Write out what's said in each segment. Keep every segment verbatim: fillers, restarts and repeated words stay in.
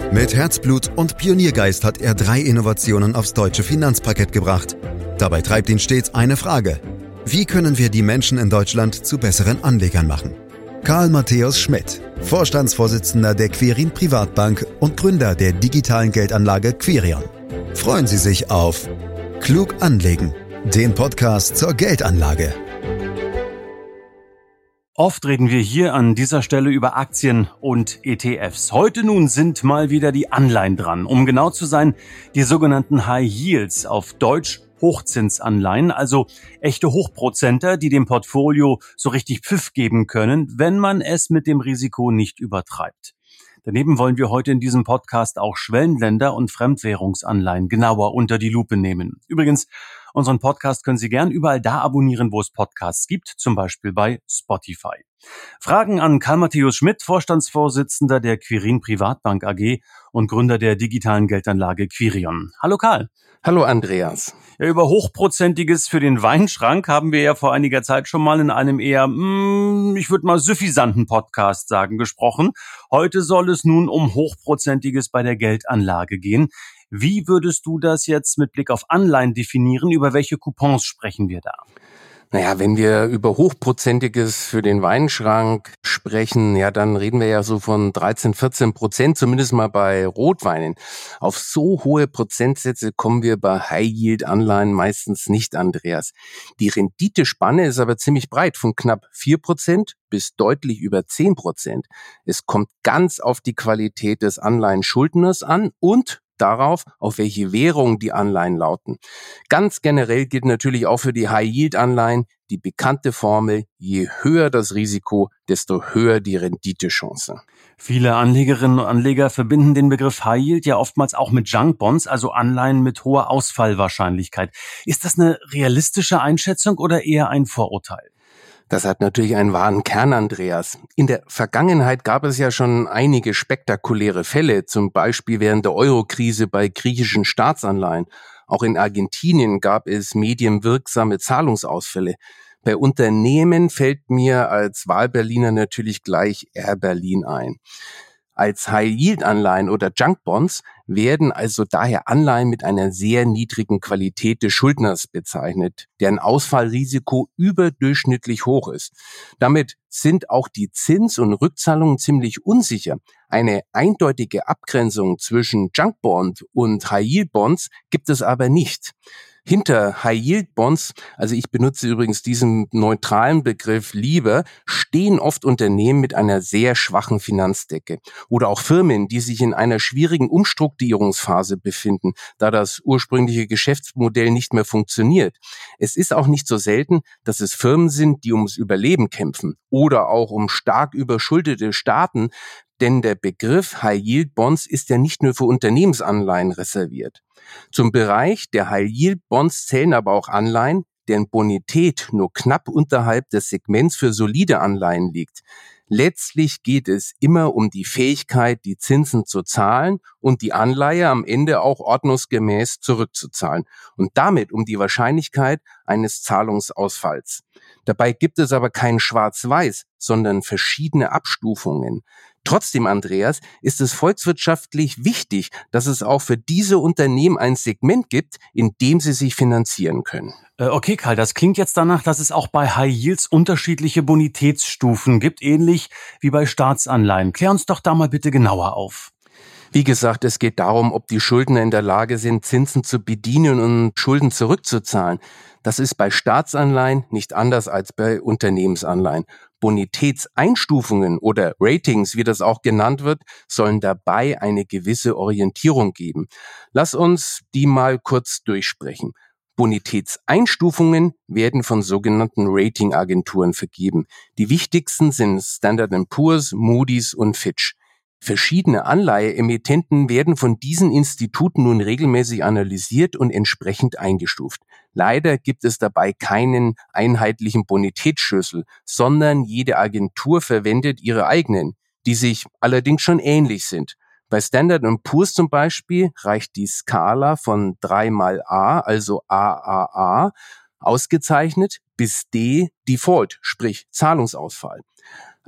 Mit Herzblut und Pioniergeist hat er drei Innovationen aufs deutsche Finanzparkett gebracht. Dabei treibt ihn stets eine Frage: Wie können wir die Menschen in Deutschland zu besseren Anlegern machen? Karl Matthäus Schmidt, Vorstandsvorsitzender der Quirin Privatbank und Gründer der digitalen Geldanlage Quirion. Freuen Sie sich auf Klug anlegen, den Podcast zur Geldanlage. Oft reden wir hier an dieser Stelle über Aktien und E T Fs. Heute nun sind mal wieder die Anleihen dran. Um genau zu sein, die sogenannten High Yields, auf Deutsch Hochzinsanleihen, also echte Hochprozenter, die dem Portfolio so richtig Pfiff geben können, wenn man es mit dem Risiko nicht übertreibt. Daneben wollen wir heute in diesem Podcast auch Schwellenländer und Fremdwährungsanleihen genauer unter die Lupe nehmen. Übrigens, unseren Podcast können Sie gern überall da abonnieren, wo es Podcasts gibt, zum Beispiel bei Spotify. Fragen an Karl Matthäus Schmidt, Vorstandsvorsitzender der Quirin Privatbank A G und Gründer der digitalen Geldanlage Quirion. Hallo Karl. Hallo Andreas. Ja, über Hochprozentiges für den Weinschrank haben wir ja vor einiger Zeit schon mal in einem eher, mm, ich würde mal suffisanten Podcast sagen, gesprochen. Heute soll es nun um Hochprozentiges bei der Geldanlage gehen. Wie würdest du das jetzt mit Blick auf Anleihen definieren? Über welche Coupons sprechen wir da? Naja, wenn wir über Hochprozentiges für den Weinschrank sprechen, ja, dann reden wir ja so von dreizehn, vierzehn Prozent, zumindest mal bei Rotweinen. Auf so hohe Prozentsätze kommen wir bei High-Yield-Anleihen meistens nicht, Andreas. Die Renditespanne ist aber ziemlich breit, von knapp vier Prozent bis deutlich über zehn Prozent. Es kommt ganz auf die Qualität des Anleihenschuldners an und darauf, auf welche Währung die Anleihen lauten. Ganz generell gilt natürlich auch für die High-Yield-Anleihen die bekannte Formel: Je höher das Risiko, desto höher die Renditechance. Viele Anlegerinnen und Anleger verbinden den Begriff High Yield ja oftmals auch mit Junk Bonds, also Anleihen mit hoher Ausfallwahrscheinlichkeit. Ist das eine realistische Einschätzung oder eher ein Vorurteil? Das hat natürlich einen wahren Kern, Andreas. In der Vergangenheit gab es ja schon einige spektakuläre Fälle, zum Beispiel während der Euro-Krise bei griechischen Staatsanleihen. Auch in Argentinien gab es medienwirksame Zahlungsausfälle. Bei Unternehmen fällt mir als Wahlberliner natürlich gleich Air Berlin ein. Als High-Yield-Anleihen oder Junk-Bonds werden also daher Anleihen mit einer sehr niedrigen Qualität des Schuldners bezeichnet, deren Ausfallrisiko überdurchschnittlich hoch ist. Damit sind auch die Zins- und Rückzahlungen ziemlich unsicher. Eine eindeutige Abgrenzung zwischen Junk-Bond und High-Yield-Bonds gibt es aber nicht. Hinter High-Yield-Bonds, also ich benutze übrigens diesen neutralen Begriff lieber, stehen oft Unternehmen mit einer sehr schwachen Finanzdecke oder auch Firmen, die sich in einer schwierigen Umstrukturierungsphase befinden, da das ursprüngliche Geschäftsmodell nicht mehr funktioniert. Es ist auch nicht so selten, dass es Firmen sind, die ums Überleben kämpfen oder auch um stark überschuldete Staaten, denn der Begriff High-Yield-Bonds ist ja nicht nur für Unternehmensanleihen reserviert. Zum Bereich der High-Yield-Bonds zählen aber auch Anleihen, deren Bonität nur knapp unterhalb des Segments für solide Anleihen liegt. Letztlich geht es immer um die Fähigkeit, die Zinsen zu zahlen und die Anleihe am Ende auch ordnungsgemäß zurückzuzahlen und damit um die Wahrscheinlichkeit eines Zahlungsausfalls. Dabei gibt es aber kein Schwarz-Weiß, sondern verschiedene Abstufungen. Trotzdem, Andreas, ist es volkswirtschaftlich wichtig, dass es auch für diese Unternehmen ein Segment gibt, in dem sie sich finanzieren können. Äh, okay, Karl, das klingt jetzt danach, dass es auch bei High Yields unterschiedliche Bonitätsstufen gibt, ähnlich wie bei Staatsanleihen. Klär uns doch da mal bitte genauer auf. Wie gesagt, es geht darum, ob die Schuldner in der Lage sind, Zinsen zu bedienen und Schulden zurückzuzahlen. Das ist bei Staatsanleihen nicht anders als bei Unternehmensanleihen. Bonitätseinstufungen oder Ratings, wie das auch genannt wird, sollen dabei eine gewisse Orientierung geben. Lass uns die mal kurz durchsprechen. Bonitätseinstufungen werden von sogenannten Ratingagenturen vergeben. Die wichtigsten sind Standard and Poor's, Moody's und Fitch. Verschiedene Anleiheemittenten werden von diesen Instituten nun regelmäßig analysiert und entsprechend eingestuft. Leider gibt es dabei keinen einheitlichen Bonitätsschlüssel, sondern jede Agentur verwendet ihre eigenen, die sich allerdings schon ähnlich sind. Bei Standard and Poor's zum Beispiel reicht die Skala von drei mal A, also A A A, ausgezeichnet, bis D, Default, sprich Zahlungsausfall.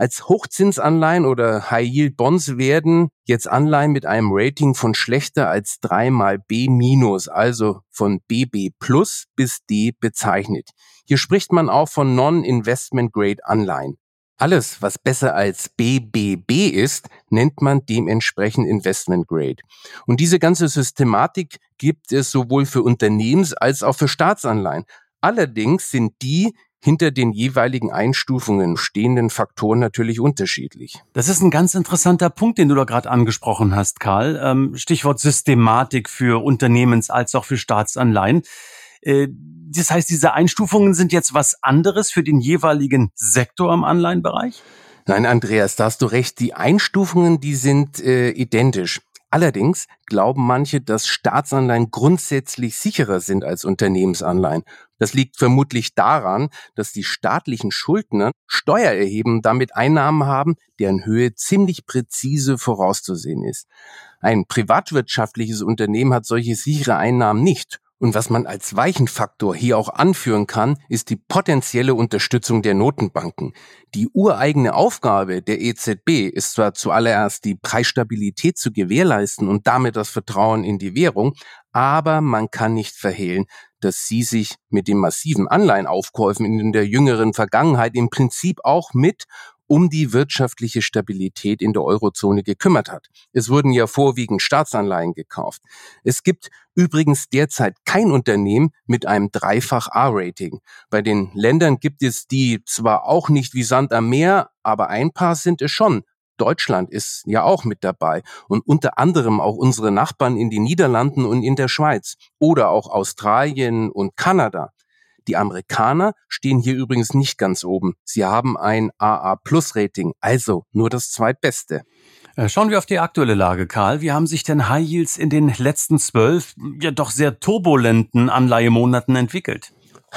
Als Hochzinsanleihen oder High-Yield-Bonds werden jetzt Anleihen mit einem Rating von schlechter als drei mal B minus, also von B B plus bis D bezeichnet. Hier spricht man auch von Non-Investment-Grade-Anleihen. Alles, was besser als B B B ist, nennt man dementsprechend Investment Grade. Und diese ganze Systematik gibt es sowohl für Unternehmens- als auch für Staatsanleihen. Allerdings sind die hinter den jeweiligen Einstufungen stehenden Faktoren natürlich unterschiedlich. Das ist ein ganz interessanter Punkt, den du da gerade angesprochen hast, Karl. Ähm, Stichwort Systematik für Unternehmens- als auch für Staatsanleihen. Äh, das heißt, diese Einstufungen sind jetzt was anderes für den jeweiligen Sektor im Anleihenbereich? Nein, Andreas, da hast du recht. Die Einstufungen, die sind äh, identisch. Allerdings glauben manche, dass Staatsanleihen grundsätzlich sicherer sind als Unternehmensanleihen. Das liegt vermutlich daran, dass die staatlichen Schuldner Steuer erheben und damit Einnahmen haben, deren Höhe ziemlich präzise vorauszusehen ist. Ein privatwirtschaftliches Unternehmen hat solche sichere Einnahmen nicht. Und was man als Weichenfaktor hier auch anführen kann, ist die potenzielle Unterstützung der Notenbanken. Die ureigene Aufgabe der E Z B ist zwar zuallererst die Preisstabilität zu gewährleisten und damit das Vertrauen in die Währung, aber man kann nicht verhehlen, dass sie sich mit den massiven Anleihenaufkäufen in der jüngeren Vergangenheit im Prinzip auch mit um die wirtschaftliche Stabilität in der Eurozone gekümmert hat. Es wurden ja vorwiegend Staatsanleihen gekauft. Es gibt übrigens derzeit kein Unternehmen mit einem Dreifach-A-Rating. Bei den Ländern gibt es die zwar auch nicht wie Sand am Meer, aber ein paar sind es schon. Deutschland ist ja auch mit dabei und unter anderem auch unsere Nachbarn in den Niederlanden und in der Schweiz oder auch Australien und Kanada. Die Amerikaner stehen hier übrigens nicht ganz oben. Sie haben ein A A Plus Rating, also nur das zweitbeste. Schauen wir auf die aktuelle Lage, Karl. Wie haben sich denn High Yields in den letzten zwölf, ja doch sehr turbulenten Anleihemonaten entwickelt?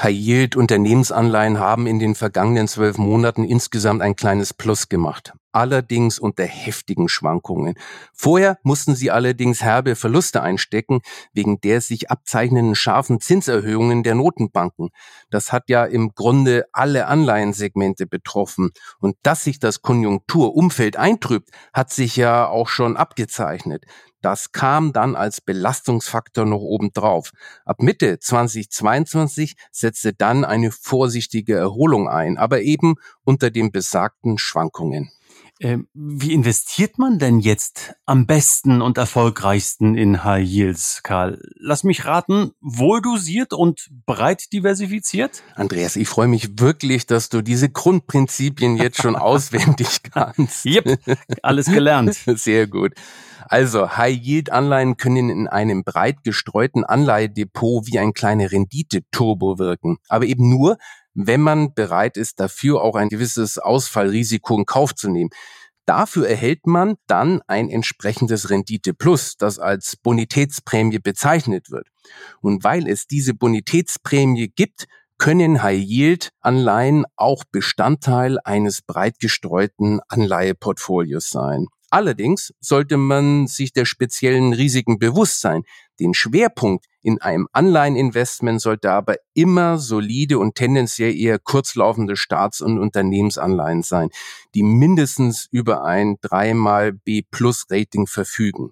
High-Yield-Unternehmensanleihen haben in den vergangenen zwölf Monaten insgesamt ein kleines Plus gemacht. Allerdings unter heftigen Schwankungen. Vorher mussten sie allerdings herbe Verluste einstecken, wegen der sich abzeichnenden scharfen Zinserhöhungen der Notenbanken. Das hat ja im Grunde alle Anleihensegmente betroffen. Und dass sich das Konjunkturumfeld eintrübt, hat sich ja auch schon abgezeichnet. Das kam dann als Belastungsfaktor noch obendrauf. Ab Mitte zweitausendzweiundzwanzig setzte dann eine vorsichtige Erholung ein, aber eben unter den besagten Schwankungen. Ähm, wie investiert man denn jetzt am besten und erfolgreichsten in High Yields, Karl? Lass mich raten, wohl dosiert und breit diversifiziert? Andreas, ich freue mich wirklich, dass du diese Grundprinzipien jetzt schon auswendig kannst. Yep, alles gelernt. Sehr gut. Also High-Yield-Anleihen können in einem breit gestreuten Anleihedepot wie ein kleiner Rendite-Turbo wirken. Aber eben nur, wenn man bereit ist, dafür auch ein gewisses Ausfallrisiko in Kauf zu nehmen. Dafür erhält man dann ein entsprechendes Rendite Plus, das als Bonitätsprämie bezeichnet wird. Und weil es diese Bonitätsprämie gibt, können High-Yield-Anleihen auch Bestandteil eines breit gestreuten Anleiheportfolios sein. Allerdings sollte man sich der speziellen Risiken bewusst sein. Den Schwerpunkt in einem Anleiheninvestment sollte aber immer solide und tendenziell eher kurzlaufende Staats- und Unternehmensanleihen sein, die mindestens über ein drei mal B Plus Rating verfügen.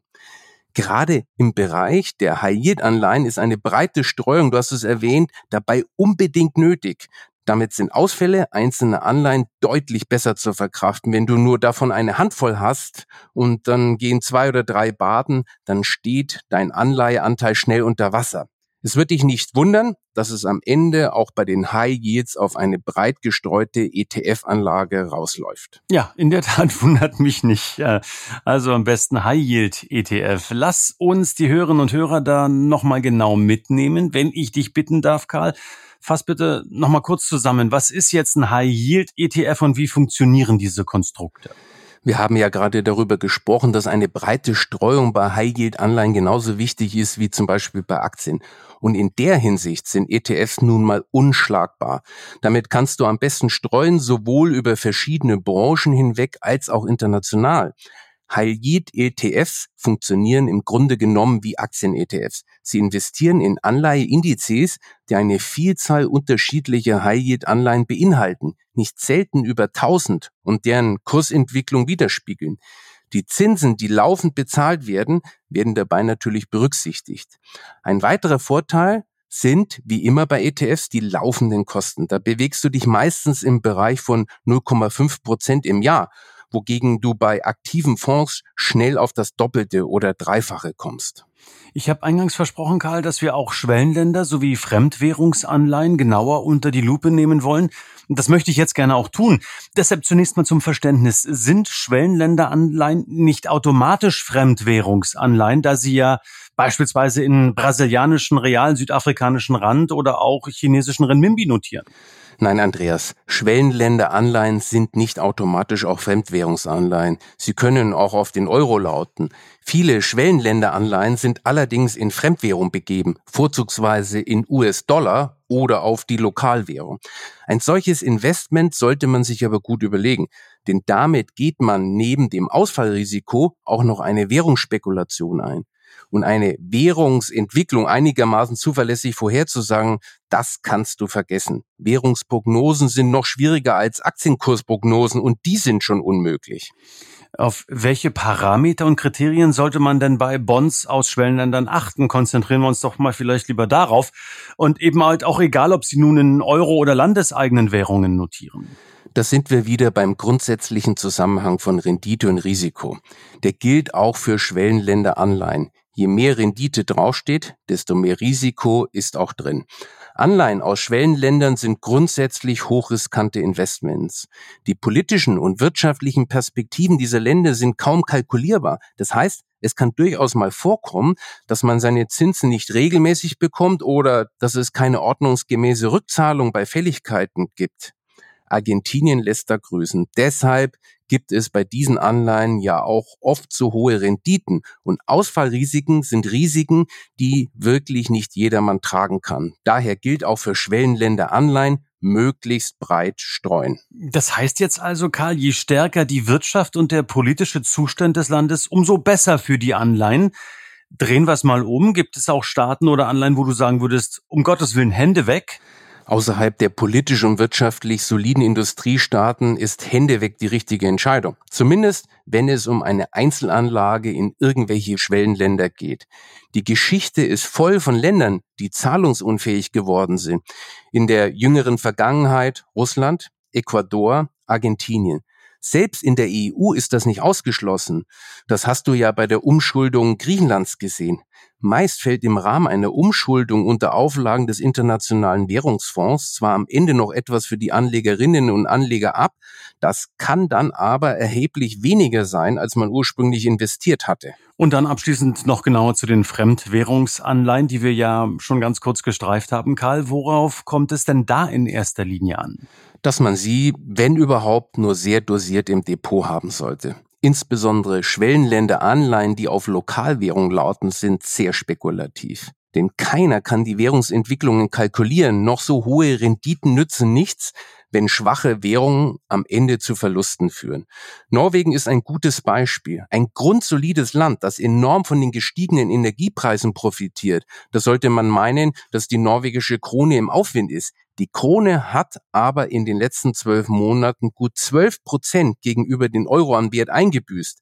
Gerade im Bereich der High-Yield-Anleihen ist eine breite Streuung, du hast es erwähnt, dabei unbedingt nötig. Damit sind Ausfälle einzelner Anleihen deutlich besser zu verkraften. Wenn du nur davon eine Handvoll hast und dann gehen zwei oder drei baden, dann steht dein Anleiheanteil schnell unter Wasser. Es wird dich nicht wundern, dass es am Ende auch bei den High Yields auf eine breit gestreute E T F-Anlage rausläuft. Ja, in der Tat wundert mich nicht. Also am besten High Yield E T F. Lass uns die Hörerinnen und Hörer da nochmal genau mitnehmen. Wenn ich dich bitten darf, Karl, fass bitte nochmal kurz zusammen. Was ist jetzt ein High Yield E T F und wie funktionieren diese Konstrukte? Wir haben ja gerade darüber gesprochen, dass eine breite Streuung bei High-Yield-Anleihen genauso wichtig ist wie zum Beispiel bei Aktien. Und in der Hinsicht sind E T Fs nun mal unschlagbar. Damit kannst du am besten streuen, sowohl über verschiedene Branchen hinweg als auch international. High-Yield-E T Fs funktionieren im Grunde genommen wie Aktien-E T Fs. Sie investieren in Anleiheindizes, die eine Vielzahl unterschiedlicher High-Yield-Anleihen beinhalten, nicht selten über tausend und deren Kursentwicklung widerspiegeln. Die Zinsen, die laufend bezahlt werden, werden dabei natürlich berücksichtigt. Ein weiterer Vorteil sind, wie immer bei E T Fs, die laufenden Kosten. Da bewegst du dich meistens im Bereich von null Komma fünf Prozent im Jahr, wogegen du bei aktiven Fonds schnell auf das Doppelte oder Dreifache kommst. Ich habe eingangs versprochen, Karl, dass wir auch Schwellenländer sowie Fremdwährungsanleihen genauer unter die Lupe nehmen wollen. Das möchte ich jetzt gerne auch tun. Deshalb zunächst mal zum Verständnis. Sind Schwellenländeranleihen nicht automatisch Fremdwährungsanleihen, da sie ja beispielsweise in brasilianischen Real, südafrikanischen Rand oder auch chinesischen Renminbi notieren? Nein, Andreas, Schwellenländeranleihen sind nicht automatisch auch Fremdwährungsanleihen. Sie können auch auf den Euro lauten. Viele Schwellenländeranleihen sind allerdings in Fremdwährung begeben, vorzugsweise in U S-Dollar oder auf die Lokalwährung. Ein solches Investment sollte man sich aber gut überlegen, denn damit geht man neben dem Ausfallrisiko auch noch eine Währungsspekulation ein. Und eine Währungsentwicklung einigermaßen zuverlässig vorherzusagen, das kannst du vergessen. Währungsprognosen sind noch schwieriger als Aktienkursprognosen und die sind schon unmöglich. Auf welche Parameter und Kriterien sollte man denn bei Bonds aus Schwellenländern achten? Konzentrieren wir uns doch mal vielleicht lieber darauf. Und eben halt auch egal, ob sie nun in Euro- oder landeseigenen Währungen notieren. Da sind wir wieder beim grundsätzlichen Zusammenhang von Rendite und Risiko. Der gilt auch für Schwellenländeranleihen. Je mehr Rendite draufsteht, desto mehr Risiko ist auch drin. Anleihen aus Schwellenländern sind grundsätzlich hochriskante Investments. Die politischen und wirtschaftlichen Perspektiven dieser Länder sind kaum kalkulierbar. Das heißt, es kann durchaus mal vorkommen, dass man seine Zinsen nicht regelmäßig bekommt oder dass es keine ordnungsgemäße Rückzahlung bei Fälligkeiten gibt. Argentinien lässt da grüßen. Deshalb gibt es bei diesen Anleihen ja auch oft so hohe Renditen. Und Ausfallrisiken sind Risiken, die wirklich nicht jedermann tragen kann. Daher gilt auch für Schwellenländeranleihen, möglichst breit streuen. Das heißt jetzt also, Karl, je stärker die Wirtschaft und der politische Zustand des Landes, umso besser für die Anleihen. Drehen wir es mal um. Gibt es auch Staaten oder Anleihen, wo du sagen würdest, um Gottes Willen, Hände weg? Außerhalb der politisch und wirtschaftlich soliden Industriestaaten ist Hände weg die richtige Entscheidung. Zumindest, wenn es um eine Einzelanlage in irgendwelche Schwellenländer geht. Die Geschichte ist voll von Ländern, die zahlungsunfähig geworden sind. In der jüngeren Vergangenheit Russland, Ecuador, Argentinien. Selbst in der E U ist das nicht ausgeschlossen. Das hast du ja bei der Umschuldung Griechenlands gesehen. Meist fällt im Rahmen einer Umschuldung unter Auflagen des Internationalen Währungsfonds zwar am Ende noch etwas für die Anlegerinnen und Anleger ab, das kann dann aber erheblich weniger sein, als man ursprünglich investiert hatte. Und dann abschließend noch genauer zu den Fremdwährungsanleihen, die wir ja schon ganz kurz gestreift haben. Karl, worauf kommt es denn da in erster Linie an? Dass man sie, wenn überhaupt, nur sehr dosiert im Depot haben sollte. Insbesondere Schwellenländeranleihen, die auf Lokalwährung lauten, sind sehr spekulativ. Denn keiner kann die Währungsentwicklungen kalkulieren. Noch so hohe Renditen nützen nichts, wenn schwache Währungen am Ende zu Verlusten führen. Norwegen ist ein gutes Beispiel. Ein grundsolides Land, das enorm von den gestiegenen Energiepreisen profitiert. Da sollte man meinen, dass die norwegische Krone im Aufwind ist. Die Krone hat aber in den letzten zwölf Monaten gut zwölf Prozent gegenüber den Euro an Wert eingebüßt.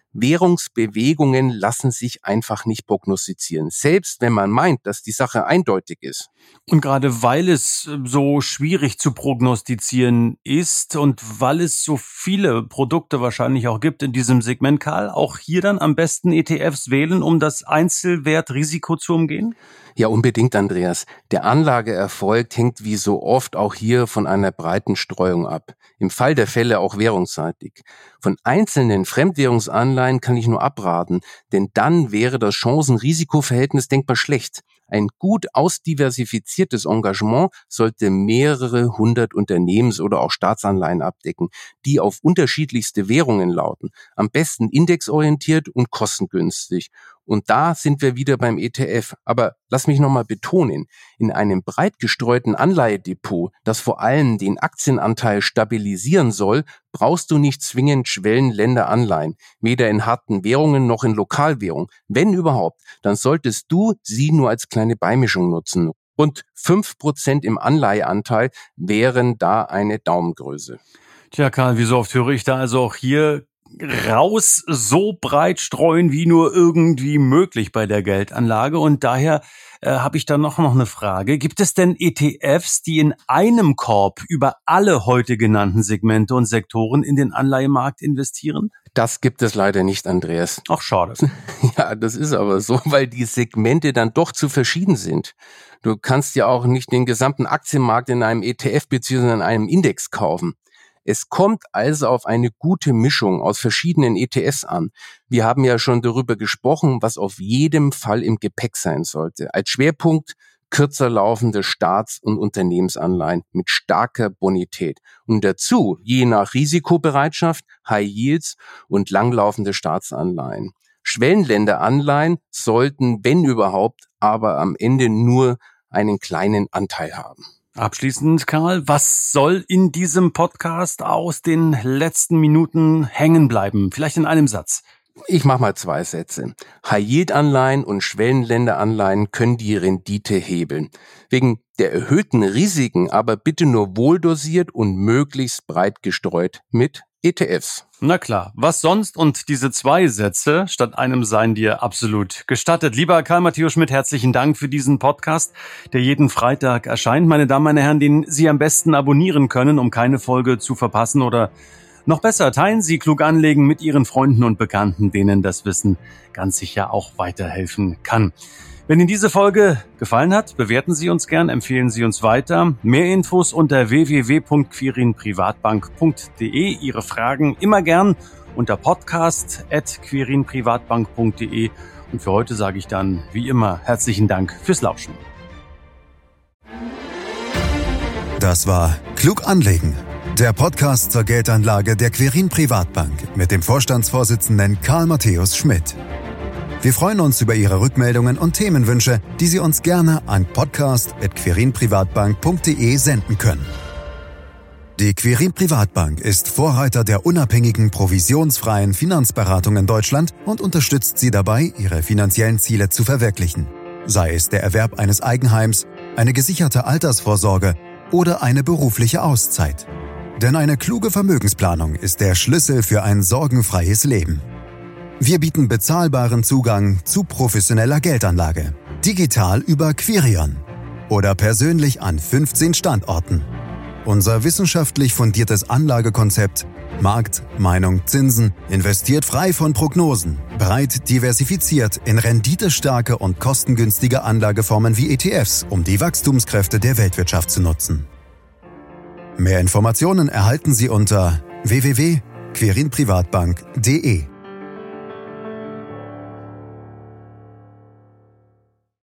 Währungsbewegungen lassen sich einfach nicht prognostizieren, selbst wenn man meint, dass die Sache eindeutig ist. Und gerade weil es so schwierig zu prognostizieren ist und weil es so viele Produkte wahrscheinlich auch gibt in diesem Segment, Karl, auch hier dann am besten E T Fs wählen, um das Einzelwertrisiko zu umgehen? Ja, unbedingt, Andreas. Der Anlageerfolg hängt wie so oft auch hier von einer breiten Streuung ab. Im Fall der Fälle auch währungsseitig. Von einzelnen Fremdwährungsanleihen kann ich nur abraten, denn dann wäre das Chancen-Risiko-Verhältnis denkbar schlecht. Ein gut ausdiversifiziertes Engagement sollte mehrere hundert Unternehmens- oder auch Staatsanleihen abdecken, die auf unterschiedlichste Währungen lauten. Am besten indexorientiert und kostengünstig. Und da sind wir wieder beim E T F. Aber lass mich nochmal betonen, in einem breit gestreuten Anleihedepot, das vor allem den Aktienanteil stabilisieren soll, brauchst du nicht zwingend Schwellenländeranleihen, weder in harten Währungen noch in Lokalwährung. Wenn überhaupt, dann solltest du sie nur als kleine Beimischung nutzen. Und fünf Prozent im Anleiheanteil wären da eine Daumengröße. Tja, Karl, wie so oft höre ich da also auch hier raus, so breit streuen wie nur irgendwie möglich bei der Geldanlage. Und daher äh, habe ich da noch, noch eine Frage. Gibt es denn E T Fs, die in einem Korb über alle heute genannten Segmente und Sektoren in den Anleihemarkt investieren? Das gibt es leider nicht, Andreas. Ach, schade. Ja, das ist aber so, weil die Segmente dann doch zu verschieden sind. Du kannst ja auch nicht den gesamten Aktienmarkt in einem E T F bzw. in einem Index kaufen. Es kommt also auf eine gute Mischung aus verschiedenen E T Fs an. Wir haben ja schon darüber gesprochen, was auf jedem Fall im Gepäck sein sollte. Als Schwerpunkt kürzer laufende Staats- und Unternehmensanleihen mit starker Bonität. Und dazu, je nach Risikobereitschaft, High Yields und langlaufende Staatsanleihen. Schwellenländeranleihen sollten, wenn überhaupt, aber am Ende nur einen kleinen Anteil haben. Abschließend, Karl, was soll in diesem Podcast aus den letzten Minuten hängen bleiben? Vielleicht in einem Satz. Ich mache mal zwei Sätze. High-Yield-Anleihen und Schwellenländeranleihen können die Rendite hebeln. Wegen der erhöhten Risiken aber bitte nur wohldosiert und möglichst breit gestreut mit E T Fs. Na klar, was sonst? Und diese zwei Sätze statt einem seien dir absolut gestattet. Lieber Karl Matthäus Schmidt, herzlichen Dank für diesen Podcast, der jeden Freitag erscheint. Meine Damen, meine Herren, den Sie am besten abonnieren können, um keine Folge zu verpassen. Oder noch besser, teilen Sie Klug anlegen mit Ihren Freunden und Bekannten, denen das Wissen ganz sicher auch weiterhelfen kann. Wenn Ihnen diese Folge gefallen hat, bewerten Sie uns gern, empfehlen Sie uns weiter. Mehr Infos unter w w w punkt quirinprivatbank punkt d e. Ihre Fragen immer gern unter podcast at quirinprivatbank punkt d e. Und für heute sage ich dann, wie immer, herzlichen Dank fürs Lauschen. Das war Klug anlegen, der Podcast zur Geldanlage der Quirin Privatbank mit dem Vorstandsvorsitzenden Karl Matthäus Schmidt. Wir freuen uns über Ihre Rückmeldungen und Themenwünsche, die Sie uns gerne an podcast at quirinprivatbank punkt d e senden können. Die Quirin Privatbank ist Vorreiter der unabhängigen, provisionsfreien Finanzberatung in Deutschland und unterstützt Sie dabei, Ihre finanziellen Ziele zu verwirklichen. Sei es der Erwerb eines Eigenheims, eine gesicherte Altersvorsorge oder eine berufliche Auszeit. Denn eine kluge Vermögensplanung ist der Schlüssel für ein sorgenfreies Leben. Wir bieten bezahlbaren Zugang zu professioneller Geldanlage. Digital über Quirion oder persönlich an fünfzehn Standorten. Unser wissenschaftlich fundiertes Anlagekonzept Markt, Meinung, Zinsen investiert frei von Prognosen, breit diversifiziert in renditestarke und kostengünstige Anlageformen wie E T Fs, um die Wachstumskräfte der Weltwirtschaft zu nutzen. Mehr Informationen erhalten Sie unter w w w punkt quirinprivatbank punkt d e.